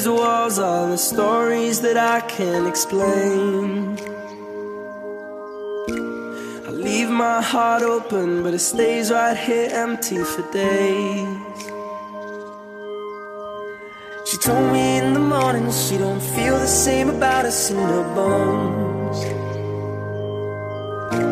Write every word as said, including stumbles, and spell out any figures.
these walls are the stories that I can't explain. I leave my heart open, but it stays right here empty for days. She told me in the morning she don't feel the same about us in her bones.